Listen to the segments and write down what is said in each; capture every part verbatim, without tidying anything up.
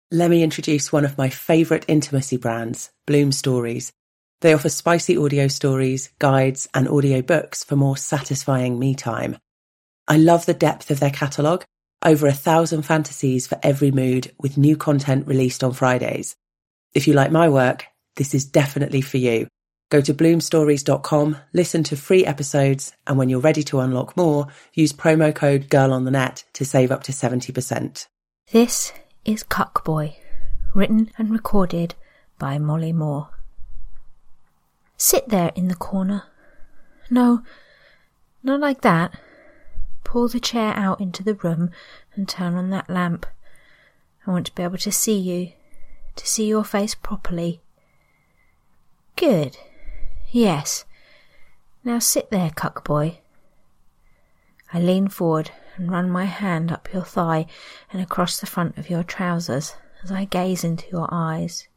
Let me introduce one of my favourite intimacy brands, Bloom Stories. They offer spicy audio stories, guides, and audio books for more satisfying me time. I love the depth of their catalogue, over a thousand fantasies for every mood, with new content released on Fridays. If you like my work, this is definitely for you. Go to bloom stories dot com, listen to free episodes, and when you're ready to unlock more, use promo code GIRLONTHENET to save up to seventy percent. This is Cuckboy, written and recorded by Molly Moore. Sit there in the corner. No, not like that. Pull the chair out into the room and turn on that lamp. I want to be able to see you, to see your face properly. Good. Yes. Now sit there, Cuckboy. I lean forward and run my hand up your thigh and across the front of your trousers as I gaze into your eyes.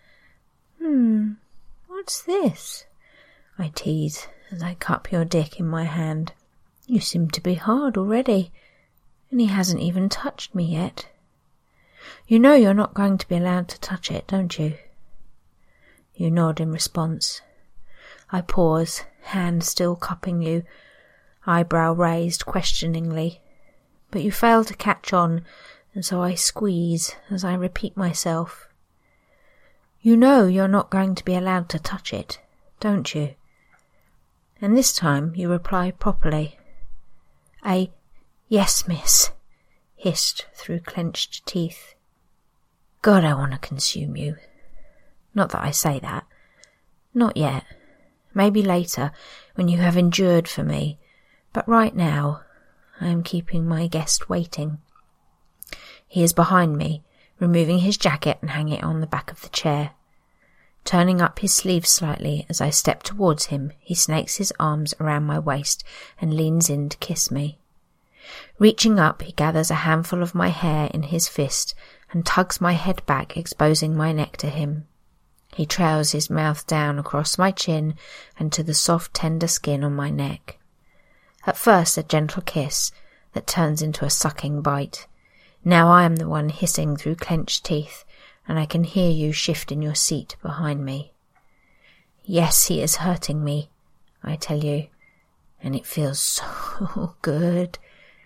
Hmm, what's this? I tease as I cup your dick in my hand. You seem to be hard already, and he hasn't even touched me yet. You know you're not going to be allowed to touch it, don't you? You nod in response. I pause, hand still cupping you, eyebrow raised questioningly. But you fail to catch on, and so I squeeze as I repeat myself. You know you're not going to be allowed to touch it, don't you? And this time you reply properly. A yes, miss, hissed through clenched teeth. God, I want to consume you. Not that I say that. Not yet. Maybe later, when you have endured for me. But right now, I am keeping my guest waiting. He is behind me, removing his jacket and hanging it on the back of the chair. Turning up his sleeves slightly as I step towards him, he snakes his arms around my waist and leans in to kiss me. Reaching up, he gathers a handful of my hair in his fist and tugs my head back, exposing my neck to him. He trails his mouth down across my chin and to the soft, tender skin on my neck. At first a gentle kiss that turns into a sucking bite. Now I am the one hissing through clenched teeth, and I can hear you shift in your seat behind me. Yes, he is hurting me, I tell you, and it feels so good.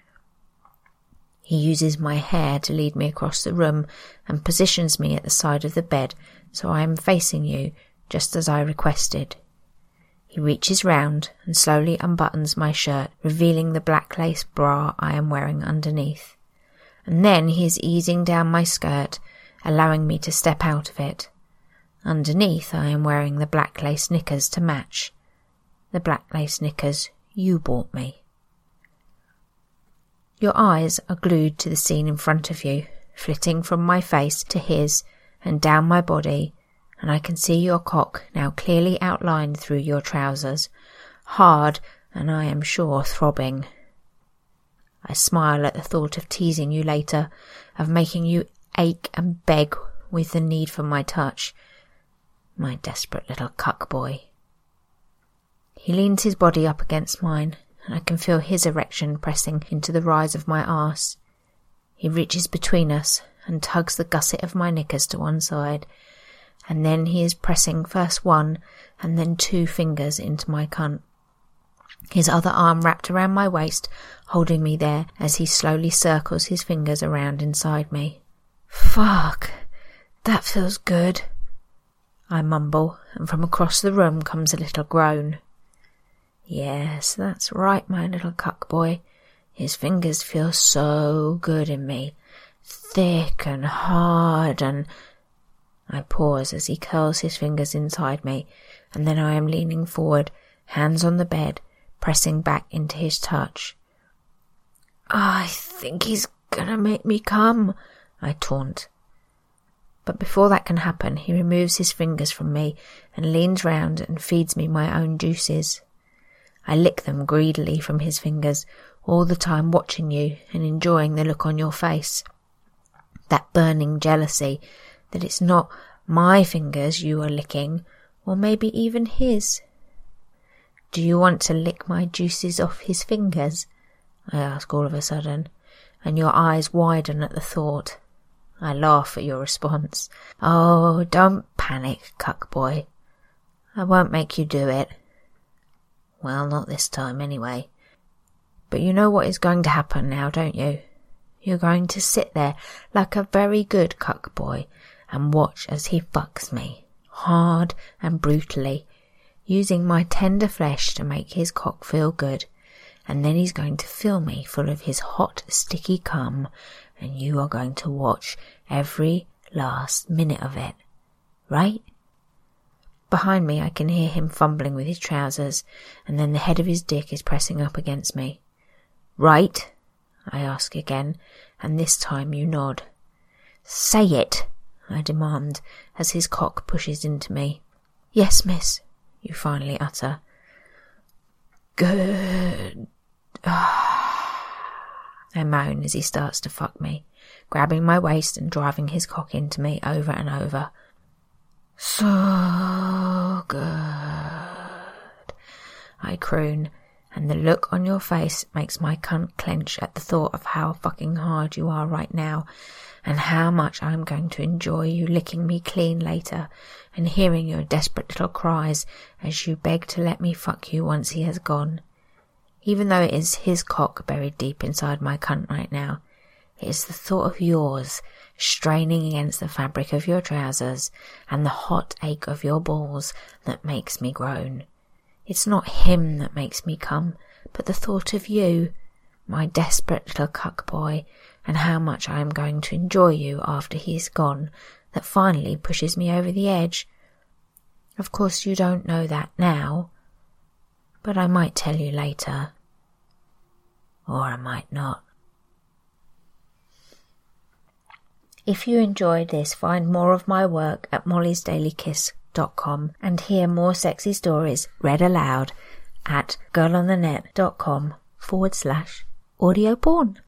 He uses my hair to lead me across the room and positions me at the side of the bed so I am facing you, just as I requested. He reaches round and slowly unbuttons my shirt, revealing the black lace bra I am wearing underneath. And then he is easing down my skirt, allowing me to step out of it. Underneath I am wearing the black lace knickers to match. The black lace knickers you bought me. Your eyes are glued to the scene in front of you, flitting from my face to his and down my body, and I can see your cock now clearly outlined through your trousers, hard and I am sure throbbing. I smile at the thought of teasing you later, of making you ache and beg with the need for my touch. My desperate little cuck boy. He leans his body up against mine, and I can feel his erection pressing into the rise of my arse. He reaches between us and tugs the gusset of my knickers to one side, and then he is pressing first one and then two fingers into my cunt. His other arm wrapped around my waist, holding me there as he slowly circles his fingers around inside me. Fuck, that feels good, I mumble, and from across the room comes a little groan. Yes, that's right, my little cuck boy. His fingers feel so good in me, thick and hard, and... I pause as he curls his fingers inside me, and then I am leaning forward, hands on the bed, pressing back into his touch. I think he's gonna make me come, I taunt. But before that can happen, he removes his fingers from me and leans round and feeds me my own juices. I lick them greedily from his fingers, all the time watching you and enjoying the look on your face. That burning jealousy that it's not my fingers you are licking, or maybe even his. Do you want to lick my juices off his fingers? I ask all of a sudden, and your eyes widen at the thought. I laugh at your response. Oh, don't panic, cuckboy. I won't make you do it. Well, not this time anyway. But you know what is going to happen now, don't you? You're going to sit there like a very good cuckboy and watch as he fucks me, hard and brutally, using my tender flesh to make his cock feel good, and then he's going to fill me full of his hot, sticky cum, and you are going to watch every last minute of it, right? Behind me I can hear him fumbling with his trousers, and then the head of his dick is pressing up against me. Right? I ask again, and this time you nod. Say it, I demand, as his cock pushes into me. Yes, miss, you finally utter. Good. I moan as he starts to fuck me, grabbing my waist and driving his cock into me over and over. So good, I croon, and the look on your face makes my cunt clench at the thought of how fucking hard you are right now, and how much I'm going to enjoy you licking me clean later, and hearing your desperate little cries as you beg to let me fuck you once he has gone. Even though it is his cock buried deep inside my cunt right now, it is the thought of yours straining against the fabric of your trousers and the hot ache of your balls that makes me groan. It's not him that makes me come, but the thought of you, my desperate little cuckboy, and how much I am going to enjoy you after he is gone, that finally pushes me over the edge. Of course you don't know that now, but I might tell you later. Or I might not. If you enjoyed this, find more of my work at mollys daily kiss dot com and hear more sexy stories read aloud at girlonthenet dot com forward slash audio porn.